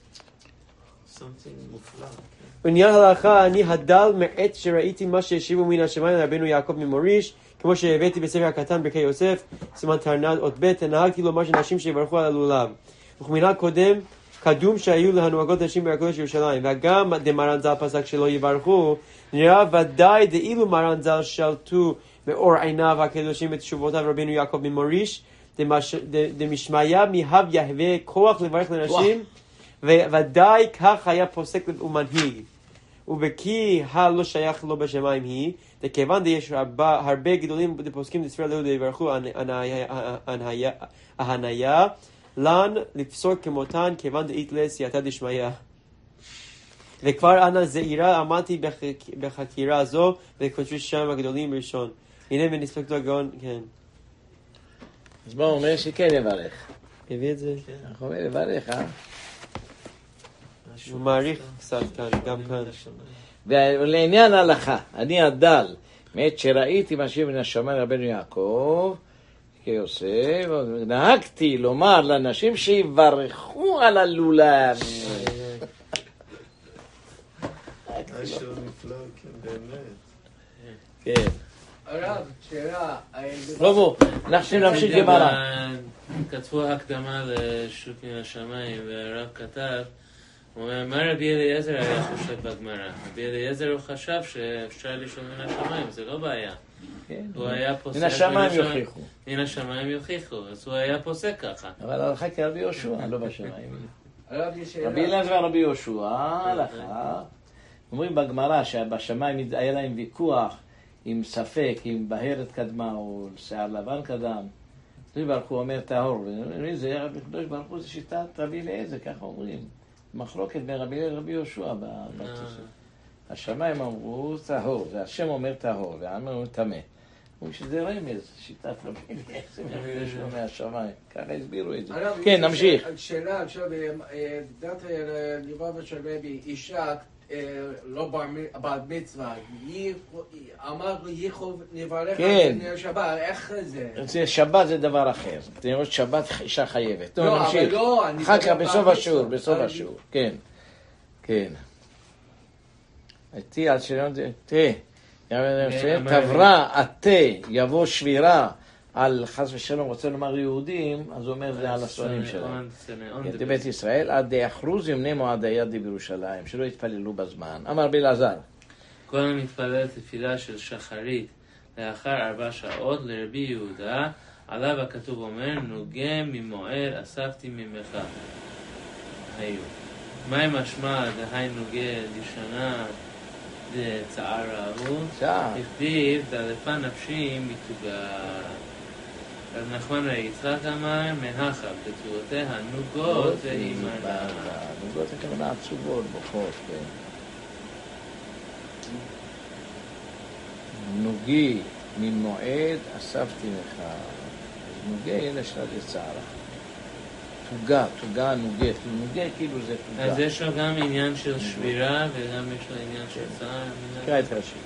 בעניין הלכה, אני הדל מעת שראיתי מה שהשיבו מן השמיים לרבנו יעקב ממוריש, כמו שהבאתי בספר הקטן ברכי יוסף, סימן תרנ"ד אות ב', נהגתי לומר שנשים שיברכו על הלולב. וכמנהג קדום שהיו להנוהגות נשים בעיר הקודש ירושלים, וגם דמרן ז"ל פסק שלא יברכו, נראה ודאי דאילו מרן ז"ל שלטו מאור עיניו הקדושים בתשובותיו רבנו יעקב ממוריש, דמשמעיה מהב יהווה כוח לברך לנשים, וודאי כך היה פוסק ומנהיג. ובכי הלא שייך לו בשמיים היא, וכיוון יש הרבה גדולים פוסקים דספר לאו יברכו ההניה, לן לפסוק כמותן כיוון דאית סייעתא דשמיא. וכבר אנא זעירה עמדתי בחקירה זו וקודשו שם הגדולים ראשון. הנה ונספקתו הגאון, כן. אז בואו אומר שכן יברך. הביא את זה? אנחנו אומרים לברך, הוא מעריך קצת כאן, גם כאן. ולעניין ההלכה, אני הדל, מעת שראיתי משהו מן השמיים רבנו יעקב, כיוסף, נהגתי לומר לאנשים שיברכו על הלולב. משהו נפלא, כן, באמת. כן. הרב, שאלה. לא, אנחנו נמשיך גמרא. כתבו הקדמה לשו"ת מן השמיים, והרב כתב, הוא אומר, מה רבי אליעזר היה חושב בגמרא? רבי אליעזר הוא חשב שאפשר לשאול מן השמיים, זה לא בעיה. הוא היה פוסק... מן השמיים יוכיחו. מן השמיים יוכיחו, אז הוא היה פוסק ככה. אבל הלכה כרבי יהושע, לא בשמיים. רבי אליעזר ורבי יהושע, הלכה. אומרים בגמרא שבשמיים היה להם ויכוח עם ספק, אם בהרת קדמה או שיער לבן קדם. הקדוש ברוך הוא אומר טהור, הקדוש ברוך הוא זה שיטת רבי אליעזר, ככה אומרים. מחלוקת בין רבי אליעזר ורבי יהושע בתוספות. השמיים אמרו טהור, והשם אומר טהור, והעם אומר טמא. אומרים שזה רמז, שיטת רבי אליעזר ורבי יהושע מהשמיים. ככה הסבירו את זה. כן, נמשיך. שאלה, עכשיו, דת לבב של רבי, אישה לא בר מצווה, אמר ייחוב נברך על שבת, איך זה? שבת זה דבר אחר, תראו שבת אישה חייבת. לא, אבל לא, אחר כך בסוף השיעור, כן, כן. איתי על שלום, תראה, תברא עתה יבוא שבירה על חס ושלום רוצה לומר יהודים, אז הוא אומר זה על הסואנים שלהם. בית ישראל, עד דאחרוז ימנה מועד היד בירושלים, שלא יתפללו בזמן. אמר רבי אלעזר. כל המתפלל תפילה של שחרית לאחר 4 שעות לרבי יהודה, עליו הכתוב אומר, נוגה ממועד אספתי ממך. היו. מה משמע דהי נוגה לשנה דצערה הוא? הכתיב דלפה נפשי מתוגה. רב נחמן יצחק אמר, מהכה, בתורותיה נוגות ואימנה. נוגות הכוונה עצובות, בוכות, כן. נוגי ממועד אספתי לך. נוגה יש לה לצערה. תוגה, נוגה. נוגה כאילו זה תוגה. אז יש לו גם עניין של שבירה וגם יש לו עניין של צער. קרא את רש"י.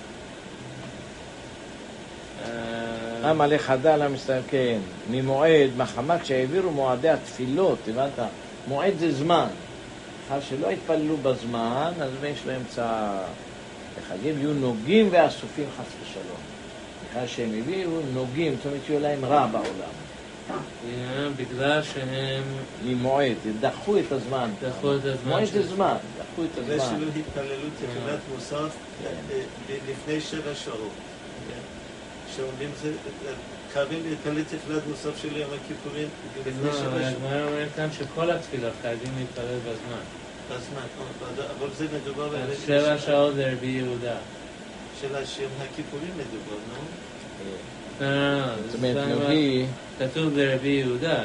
המלך הדל המסתיים, כן, ממועד, מחמת שהעבירו מועדי התפילות, הבנת? מועד זה זמן. מאחר שלא התפללו בזמן, אז יש להם צער. בחגים יהיו נוגעים ואסופים חס ושלום. מאחר שהם הביאו נוגעים, זאת אומרת יהיו להם רע בעולם. בגלל שהם ממועד, דחו את הזמן. מועד זה זמן, דחו את זה הזמן. שלא התפללו תפילת מוסף לפני 7 שעות. שאומרים זה, חייבים להתפלל תפילת מוסף של יום הכיפורים לפני 7 שעות. הגמרא אומרת כאן שכל התפילות חייבים להתפלל בזמן. בזמן, אבל זה מדובר על 7 שעות זה רבי יהודה. של יום הכיפורים מדובר, לא? לא, זאת אומרת, נוגי, כתוב לרבי יהודה,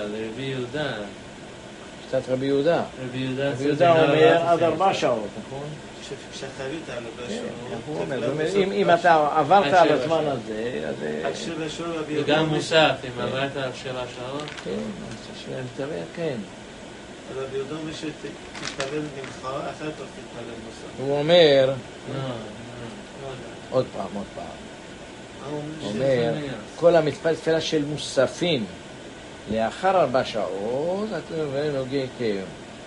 קצת רבי יהודה. רבי יהודה אומר עד 4 שעות, נכון? שחייבים את השעות. אם אתה עברת על הזמן הזה, אז... עד 7 שעות רבי זה גם מוסף, אם עברת על 7 שעות. כן. רבי יהודה אומר שתתפלל ממך, אחר כך תתפלל מוסף. הוא אומר, לא. עוד פעם. הוא אומר, כל המתפלל תפילה של מוספים לאחר 4 שעות, אתה נוגע קיום.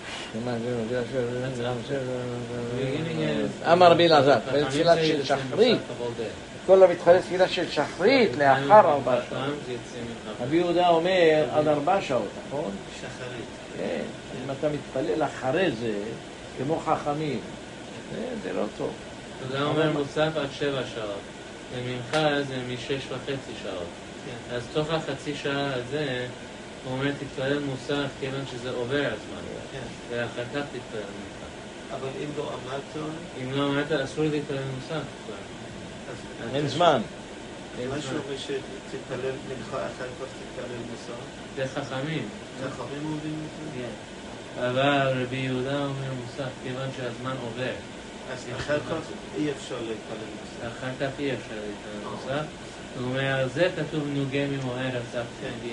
אמר רבי אלעזר, תפילה של שחרית, כל המתפלל תפילה של שחרית לאחר 4 שעות. רבי יהודה אומר עד 4 שעות, נכון? שחרית. כן, אם אתה מתפלל אחרי זה, כמו חכמים, זה לא טוב. זה אומר מוסף עד 7 שעות. וממך זה מ6.5 שעות. אז תוך החצי שעה הזה, הוא אומר תתפלל מוסף כיוון שזה עובר הזמן. ואחר כך תתפלל מוסף. אבל אם לא אמרת... אם לא אמרת, אסור להתפלל מוסף. אין זמן. משהו אומר שתתפלל ממך, אחר כך תתפלל מוסף. זה חכמים. חכמים אומרים את זה? אבל רבי יהודה אומר מוסף כיוון שהזמן עובר. אז אחר כך אי אפשר להתפלל מוסף. אחר כך אי אפשר להתפלל מוסף. הוא אומר, על זה כתוב נוגע ממועד הסף.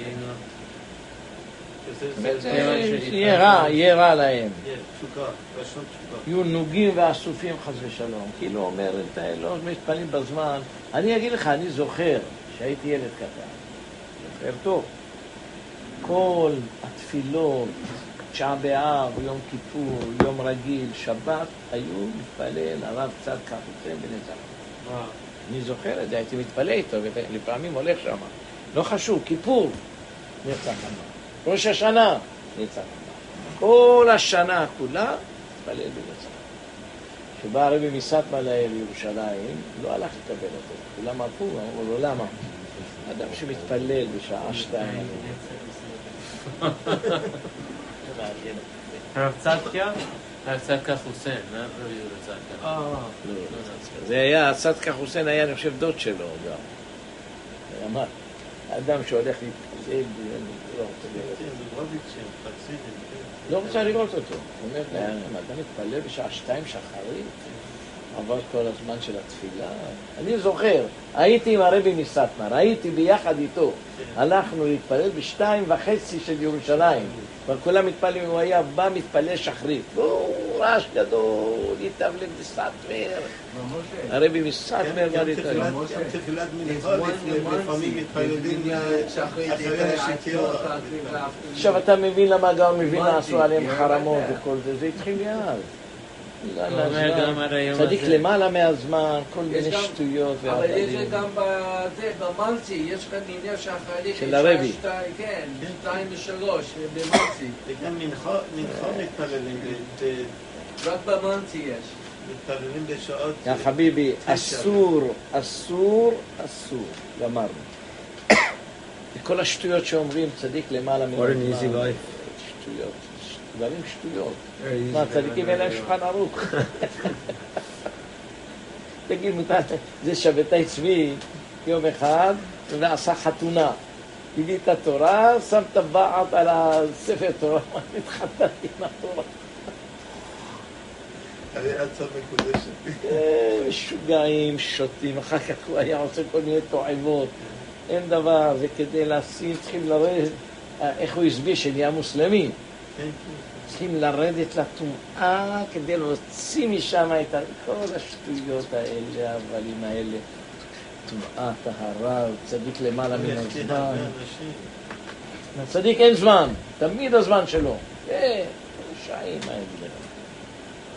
יהיה רע להם. תשוקה, לשון תשוקה. יהיו נוגעים ואסופים חס ושלום. כאילו אומר, לא מתפללים בזמן. אני אגיד לך, אני זוכר שהייתי ילד קטן. זוכר טוב. כל התפילות, תשעה באב, יום כיפור, יום רגיל, שבת, היו מתפלל הרב צד כחוסן בנזר. אני זוכר את זה, הייתי מתפלל איתו, ולפעמים הולך שם. לא חשוב, כיפור, נרצח אמר. ראש השנה, נרצח אמר. כל השנה כולה, מתפלל בנזר. כשבא הרבי מסטמא לירושלים, לא הלך לקבל אותו. כולם אמרו, אמרו לו, למה? אדם שמתפלל בשעה 2. הרב צדקה? הרב צדקה חוסן, לא רבי יהודה צדקה. זה היה, צדקה חוסן היה, אני חושב, דוד שלו גם. אמר, האדם שהולך להתפלל, לא רוצה לראות אותו. הוא אומר, האדם מתפלל בשעה 2 שחרית, עבר כל הזמן של התפילה. אני זוכר, הייתי עם הרבי מסטמא, הייתי ביחד איתו. הלכנו להתפלל ב2:30 של ירושלים. כבר כולם מתפללים, הוא היה בא מתפלל שחרית. והוא רעש גדול, התאבלב בסטמר. הרבי מסטמר בא להתפלל. גם תפילת מנחה לפעמים מתפללים אחרי השקיעות. עכשיו אתה מבין למה גם מבין עשו עליהם חרמות וכל זה, זה התחיל יעד. צדיק למעלה מהזמן, כל מיני שטויות. אבל יש גם במלצי, יש כאן עניין שאחרי של הרבי. כן, 2 ו3 במלצי. וגם מנחה מתפללים, רק במלצי יש. מתפללים בשעות... יא חביבי, אסור, גמרנו. וכל השטויות שאומרים צדיק למעלה מהזמן. שטויות. דברים שטויות. מה, צדיקים אין להם שולחן ערוך. תגיד, זה שבתאי צבי יום אחד ועשה חתונה. הביא את התורה, שם טבעת על הספר תורה, התחתנתי עם התורה. הרי עצה מקודשת. משוגעים, שוטים, אחר כך הוא היה עושה כל מיני תועבות. אין דבר, זה כדי לשים, צריכים לרדת, איך הוא הסביר שנהיה מוסלמי. צריכים לרדת לטומאה כדי להוציא משם את כל השטויות האלה, הבלים האלה. טומאה, טהרה, צדיק למעלה מן הזמן. צדיק אין זמן, תמיד הזמן שלו. רשעים האלה.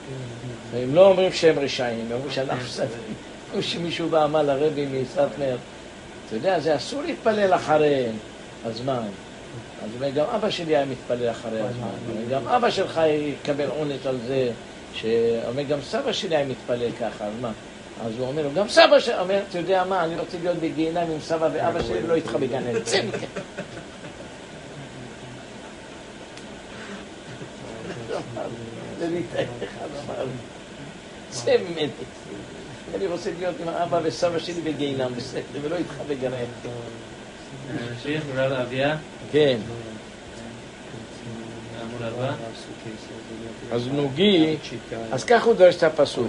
הם לא אומרים שהם רשעים, הם אומרים שאנחנו סבבים. או שמישהו בא אמר לרבי מסטמר, אתה יודע, זה אסור להתפלל אחרי הזמן. אז הוא אומר, גם אבא שלי היה מתפלל אחרי הזמן. גם אבא שלך יקבל עונש על זה, שאומר, גם סבא שלי היה מתפלל ככה, אז מה? אז הוא אומר, גם סבא שלי, אומר, אתה יודע מה, אני רוצה להיות בגיהינום עם סבא ואבא שלי, לא איתך בגן עדן. צא מכאן. זה להתאר אחד אמר, צא ממני. אני רוצה להיות עם האבא וסבא שלי בגיהינום, בסדר, ולא איתך בגן עדן. נמשיך, רב אביה. כן. עמוד הבא. אז נוגי, אז כך הוא דורש את הפסוק.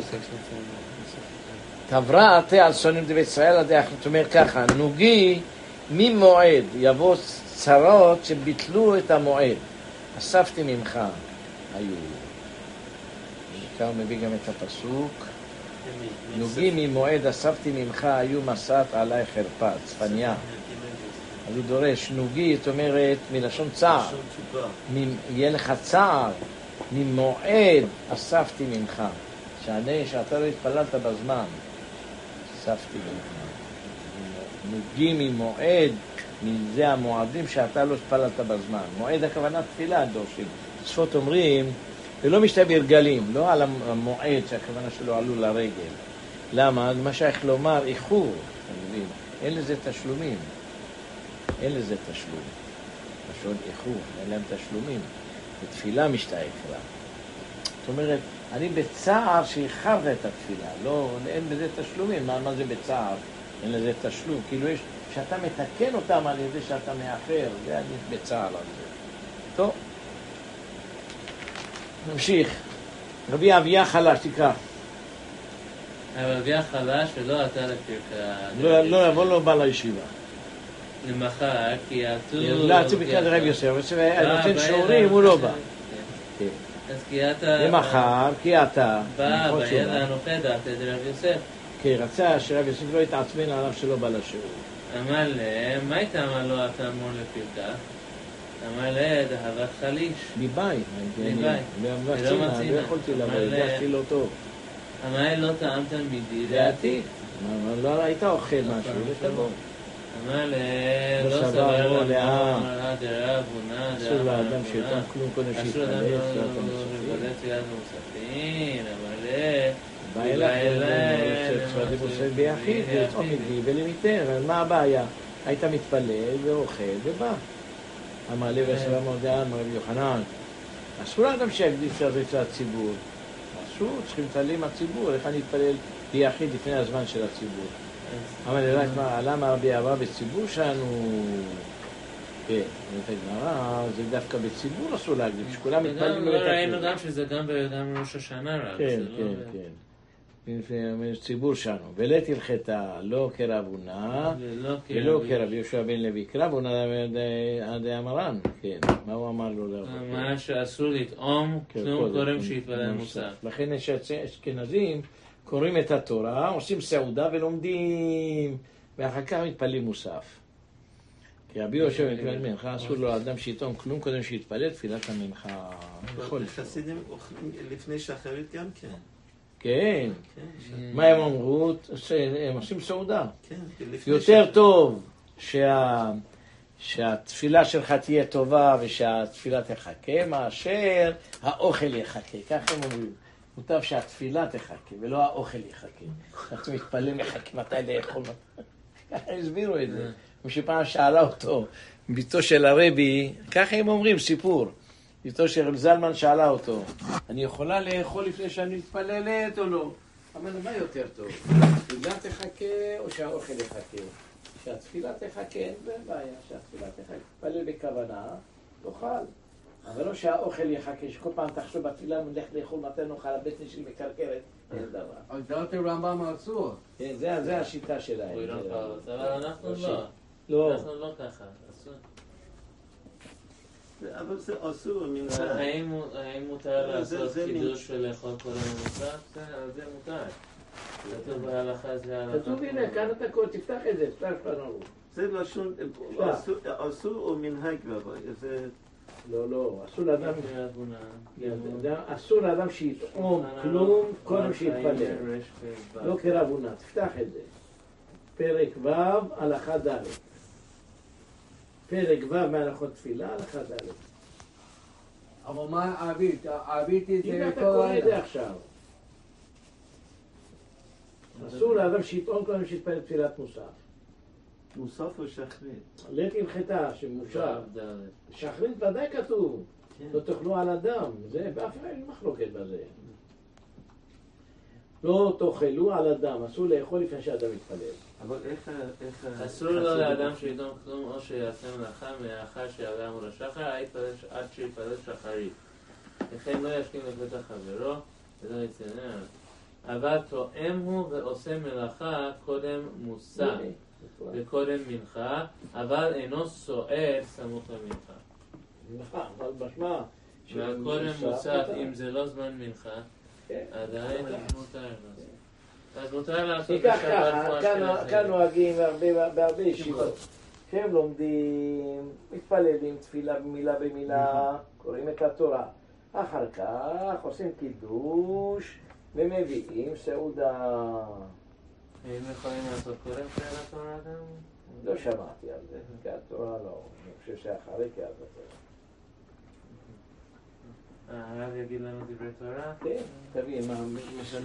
תברא עתה על שונאים דבית ישראל, זאת אומרת ככה, נוגי ממועד יבוא צרות שביטלו את המועד. אספתי ממך, היו. כאן הוא מביא גם את הפסוק. נוגי ממועד אספתי ממך, היו מסעת עלי חרפה, צפניה. אז הוא דורש, נוגי, זאת אומרת, מלשון צער. יהיה לך צער, ממועד אספתי ממך. שאתה לא התפללת בזמן, אספתי ממך. נוגי ממועד, זה המועדים שאתה לא התפללת בזמן. מועד הכוונה תפילה, דורשים. שפות אומרים, ולא משתה ברגלים, לא על המועד שהכוונה שלו עלו לרגל. למה? מה שייך לומר, איחור, אתה מבין? אין לזה תשלומים. אין לזה תשלום. פשוט איחור, אין להם תשלומים. בתפילה משתהה לה. זאת אומרת, אני בצער שאיחרת את התפילה. לא, אין בזה תשלומים. מה זה בצער? אין לזה תשלום. כאילו יש, שאתה מתקן אותם על ידי שאתה מאחר, זה אני בצער על זה. טוב. נמשיך. רבי אביה חלש, תקרא. רבי אביה חלש ולא עתה לפרקה. לא יבוא לו בא לישיבה. למחר, כי עתו... לא, עתו בקראת רב יוסף, נותן שיעורים, הוא לא בא. אז כי אתה... למחר, כי אתה... בא, בידע הנוחה דעת את רב יוסף. כי רצה שרב יוסף לא יתעצבן עליו שלא בא לשיעור. אמר להם, מה הייתה אמר לו אתה אמור לפרקה? אמר להם, דהבת חליש. מבית. מבית. לא יכולתי לבוא, הגשתי לא טוב. אמר להם, לא טעמת מדי דעתי. לא היית אוכל משהו, ותבוא. אמר להם, לא סבר לו אמרה דרב הונה אסור לאדם שיותר כלום קודם אסור לאדם להתפלל תפילת מוספים. אמר להם, בא אליי, תפילת מוספים ביחיד, ויצאו מדי ולמיתר. מה הבעיה? היית מתפלל ואוכל ובא. אמר לי וסבא מודעה, אמר רבי יוחנן, אסור לאדם שיקדיש את הציבור. אסור, צריכים להתפלל עם הציבור. איך אני אתפלל ביחיד לפני הזמן של הציבור? אמר לי, למה רבי אבא בציבור שלנו? כן, זאת הגמרא, זה דווקא בציבור אסור להקדיש, שכולם מתפללים לא ראינו גם שזה גם בראש השנה רק. כן, כן, כן. ציבור שלנו. ולית הלכתה, לא כרב הונא, ולא כרב יהושע בן לוי. כרב הונא עד המרן, כן. מה הוא אמר לו לרב? אמר שאסור לטעום כלום קודם שיתפלל מוסף. לכן יש אשכנזים, קוראים את התורה, עושים סעודה ולומדים, ואחר כך מתפללים מוסף. כי רבי יהושע בן מנחה, אסור לו לאדם שיטעום כלום קודם שיתפלל תפילת המנחה. חסידים אוכלים לפני שחרית גם כן. כן. מה הם אמרו? הם עושים סעודה. כן. יותר טוב שהתפילה שלך תהיה טובה ושהתפילה תחכה, מאשר האוכל יחכה. כך הם אומרים. מוטב שהתפילה תחכה ולא האוכל יחכה. אנחנו מתפללים מחכים מתי לאכול. ככה הסבירו את זה. כשפעם שאלה אותו, ביתו של הרבי, ככה הם אומרים, סיפור. ביתו של רב זלמן שאלה אותו, אני יכולה לאכול לפני שאני מתפללת או לא? אמרנו, מה יותר טוב? התפילה תחכה או שהאוכל יחכה? שהתפילה תחכה, אין בעיה, שהתפילה תחכה. תתפלל בכוונה, תאכל. אבל לא שהאוכל יחכה, שכל פעם תחשוב בתפילה ונלך לאכול מתי נאכל, הבטן שלי מקרקרת, אין דבר. אבל דעת רמב"ם אסור. כן, זה השיטה שלהם. אבל אנחנו לא. לא. אנחנו לא ככה. אבל זה אסור, האם מותר לעשות קידוש ולאכול קודם מוסף? זה מותר. כתוב בהלכה, זה ההלכה. כתוב, הנה, כאן אתה קורא, תפתח את זה, תפתח פנו. זה לשון, אסור או מנהג רבי, זה לא, אסור לאדם שיטעום כלום קודם שיתפלל. לא כרבונה, תפתח את זה. פרק ו' הלכה ד'. פרק ו' מהלכות תפילה, הלכה ד'. אבל מה ערבית? ערבית אם זה אתה כל קורא את זה לילה. עכשיו. אסור לאדם שיטעום קודם שיתפלל תפילת מוסף. מוסף או שחרית? לית הלכתה שמושב. שחרית ודאי כתוב. לא תאכלו על אדם. זה באף אחד אין מחלוקת בזה. לא תאכלו על אדם. אסור לאכול לפני שאדם יתפלל. אבל איך... אסור לו לאדם שיטעום כלום או שיעשה מלאכה מאחר שיעלה מול השחר עד שיתפלל שחרית. לכן לא ישכים לפתח חברו ולא יצנע. אבל תואם הוא ועושה מלאכה קודם מוסף וקודם מנחה, אבל אינו סוער סמוך למנחה. אבל בשמה והקודם מוסף, אם זה לא זמן מנחה, עדיין מותר לעשות. אז מותר לעשות תיקח ככה, כאן נוהגים בהרבה ישיבות. שהם לומדים, מתפללים תפילה במילה במילה, קוראים את התורה. אחר כך עושים קידוש ומביאים סעודה. הם יכולים לעשות קודם קריאת התורה גם? לא שמעתי על זה, קריאת תורה לא. אני חושב שאחרי קריאת התורה. הרב יגיד לנו דברי תורה? כן, תביא, מה משנה?